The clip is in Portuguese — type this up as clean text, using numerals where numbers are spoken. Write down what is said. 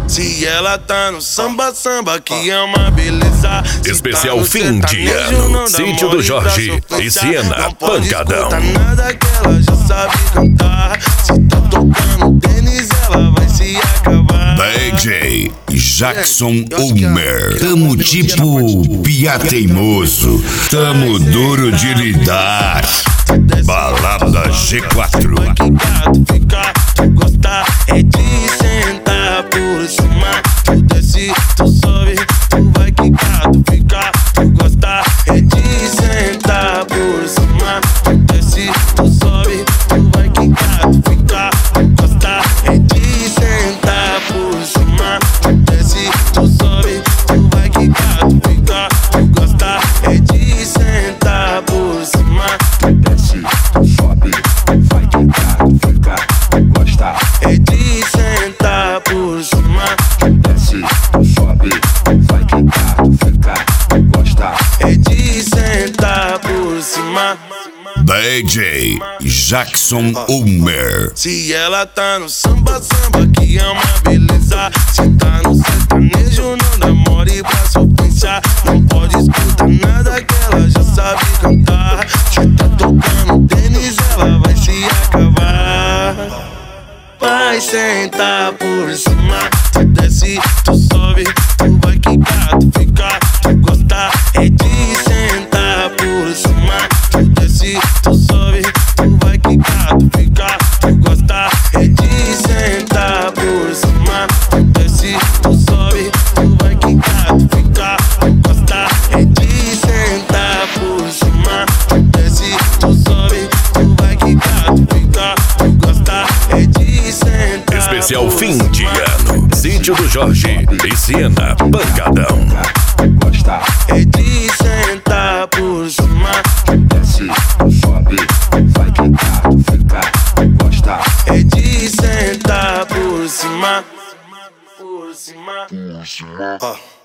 Se ela tá no samba, samba que é uma beleza. Especial fim de ano, Sítio do Jorge e Siena, Pancadão. Nada que ela já sabe cantar. Se tá tocando tênis, ela vai se acabar. DJ Jackson Ulmer. Tamo tipo piá teimoso. Tamo duro de lidar. Balada G4. Vai quicar, tu ficar, tu gostar é de sentar por cima. Tu desce, tu sobe, tu vai quicar, tu ficar, tu gostar é de sentar por cima. Tu desce, tu sobe, tu vai quicar, tu ficar, tu gostar é de sentar por cima. Tu desce, tu sobe, tu vai quicar, tu ficar, tu gostar é de sentar por cima. Tu desce, tu sobe, tu vai quicar, tu ficar, tu gostar é de sentar por cima. Tu desce, tu sobe, tu vai quicar, tu ficar, tu gostar É de sentar por cima. DJ Jackson Ulmer. Se ela tá no samba, samba que é uma beleza. Se tá no sertanejo, não demore pra sofrer. Não pode escutar nada que ela já sabe cantar. Se tá tocando tênis, ela vai se acabar. Vai sentar por cima. Tu desce, tu sobe, tu vai quicar, tu ficar, tu gostar é de sentar por cima. Tu desce, tu sobe, tu vai quicar, tu ficar, tu gostar é de sentar por cima. Tu desce, tu sobe, tu vai quicar, tu ficar, tu gostar é de sentar por cima. Tu desce, tu sobe, tu vai quicar, tu ficar, tu gostar é de sentar. Especial fim de ano, Sítio do Jorge e Siena, Pancadão. gostar É de sentar por cima. Tu desce, tu sobe, tu vai quicar, tu ficar, tu gostar É de sentar por cima. Por cima. Por cima.